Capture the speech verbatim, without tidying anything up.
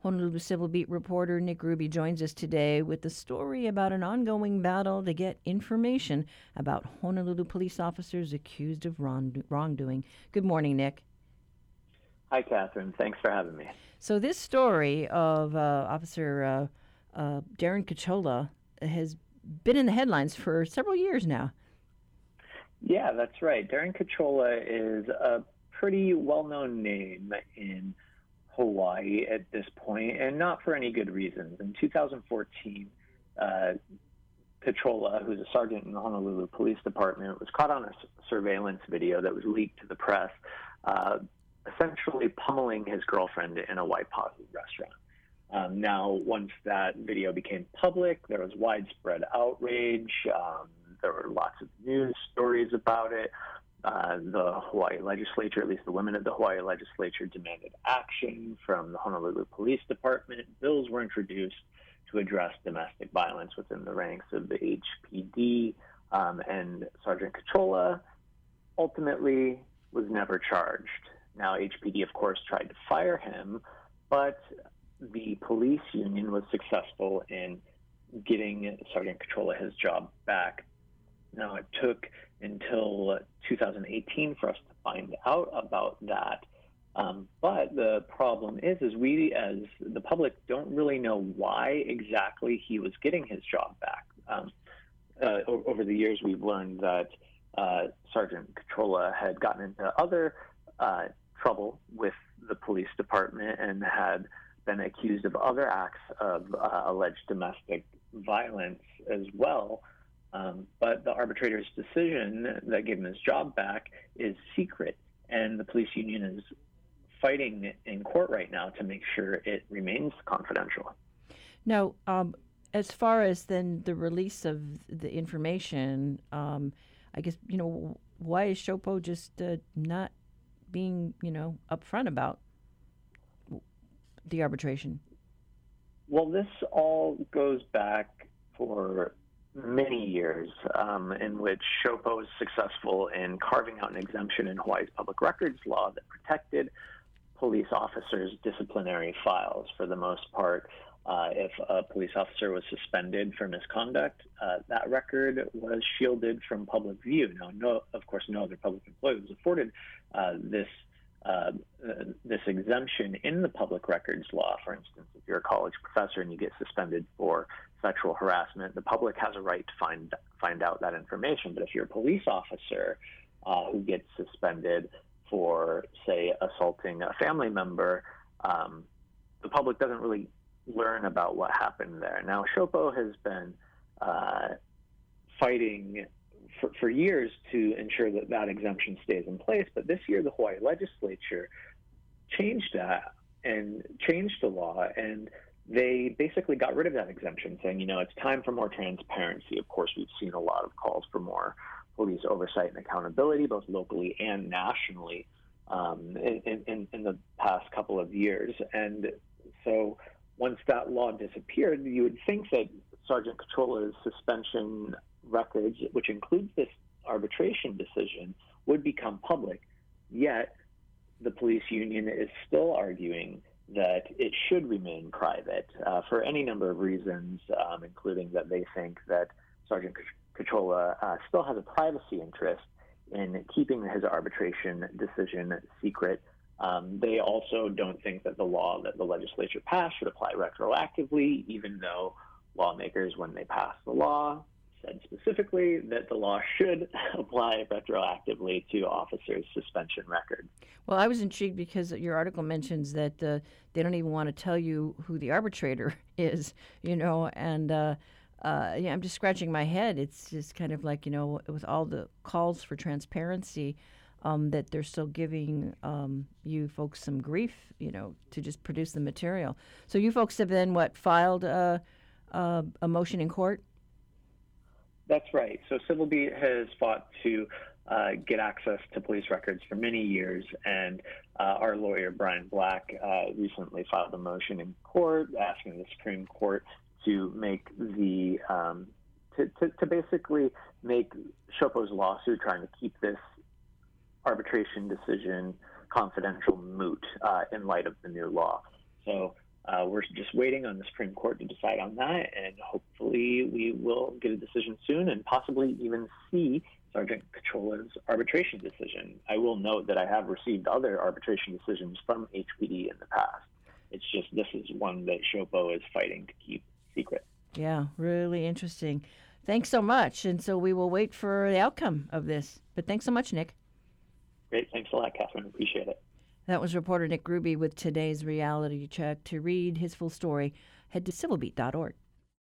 Honolulu Civil Beat reporter Nick Ruby joins us today with the story about an ongoing battle to get information about Honolulu police officers accused of wrong- wrongdoing. Good morning, Nick. Hi, Catherine. Thanks for having me. So this story of uh, Officer uh, uh, Darren Cachola has been in the headlines for several years now. Yeah, that's right. Darren Cachola is a pretty well-known name in Hawaii at this point, and not for any good reasons. In two thousand fourteen, uh, Cachola, who's a sergeant in the Honolulu Police Department, was caught on a surveillance video that was leaked to the press, uh, essentially pummeling his girlfriend in a Waipahu restaurant. Um, now, once that video became public, there was widespread outrage. Um, there were lots of news stories about it. Uh, the Hawaii legislature, at least the women of the Hawaii legislature, demanded action from the Honolulu Police Department. Bills were introduced to address domestic violence within the ranks of the H P D, um, and Sergeant Cachola ultimately was never charged. Now, H P D, of course, tried to fire him, but the police union was successful in getting Sergeant Cachola his job back. Now, it took until two thousand eighteen for us to find out about that. Um, but the problem is, is we as the public don't really know why exactly he was getting his job back. Um, uh, over the years, we've learned that uh, Sergeant Cachola had gotten into other uh, trouble with the police department and had been accused of other acts of uh, alleged domestic violence as well. Um, but the arbitrator's decision that gave him his job back is secret, and the police union is fighting in court right now to make sure it remains confidential. Now, um, as far as then the release of the information, um, I guess, you know, why is SHOPO just uh, not being, you know, upfront about the arbitration? Well, this all goes back for many years, um, in which SHOPO was successful in carving out an exemption in Hawaii's public records law that protected police officers' disciplinary files. For the most part, uh, if a police officer was suspended for misconduct, uh, that record was shielded from public view. Now, no, of course, no other public employee was afforded uh, this Uh, uh, this exemption in the public records law. For instance, if you're a college professor and you get suspended for sexual harassment, the public has a right to find find out that information. But if you're a police officer uh, who gets suspended for, say, assaulting a family member, um, the public doesn't really learn about what happened there. Now, SHOPO has been uh, fighting For, for years to ensure that that exemption stays in place. But this year, the Hawaii legislature changed that and changed the law, and they basically got rid of that exemption, saying, you know, it's time for more transparency. Of course, we've seen a lot of calls for more police oversight and accountability, both locally and nationally, um, in, in, in the past couple of years. And so once that law disappeared, you would think that Sergeant Cachola's suspension records, which includes this arbitration decision, would become public. Yet the police union is still arguing that it should remain private uh, for any number of reasons, um, including that they think that Sergeant Cachola uh, still has a privacy interest in keeping his arbitration decision secret. Um, they also don't think that the law that the legislature passed should apply retroactively, even though lawmakers, when they passed the law, said specifically that the law should apply retroactively to officers' suspension record. Well, I was intrigued because your article mentions that uh, they don't even want to tell you who the arbitrator is, you know, and uh, uh, yeah, I'm just scratching my head. It's just kind of like, you know, with all the calls for transparency, um, that they're still giving um, you folks some grief, you know, to just produce the material. So you folks have then, what, filed uh, uh, a motion in court? That's right. So Civil Beat has fought to uh, get access to police records for many years, and uh, our lawyer, Brian Black, uh, recently filed a motion in court asking the Supreme Court to make the, um, to, to, to basically make SHOPO's lawsuit trying to keep this arbitration decision confidential moot uh, in light of the new law. So Uh, we're just waiting on the Supreme Court to decide on that, and hopefully we will get a decision soon and possibly even see Sergeant Cachola's arbitration decision. I will note that I have received other arbitration decisions from H P D in the past. It's just this is one that SHOPO is fighting to keep secret. Yeah, really interesting. Thanks so much. And so we will wait for the outcome of this. But thanks so much, Nick. Great. Thanks a lot, Catherine. Appreciate it. That was reporter Nick Ruby with today's Reality Check. To read his full story, head to civil beat dot org.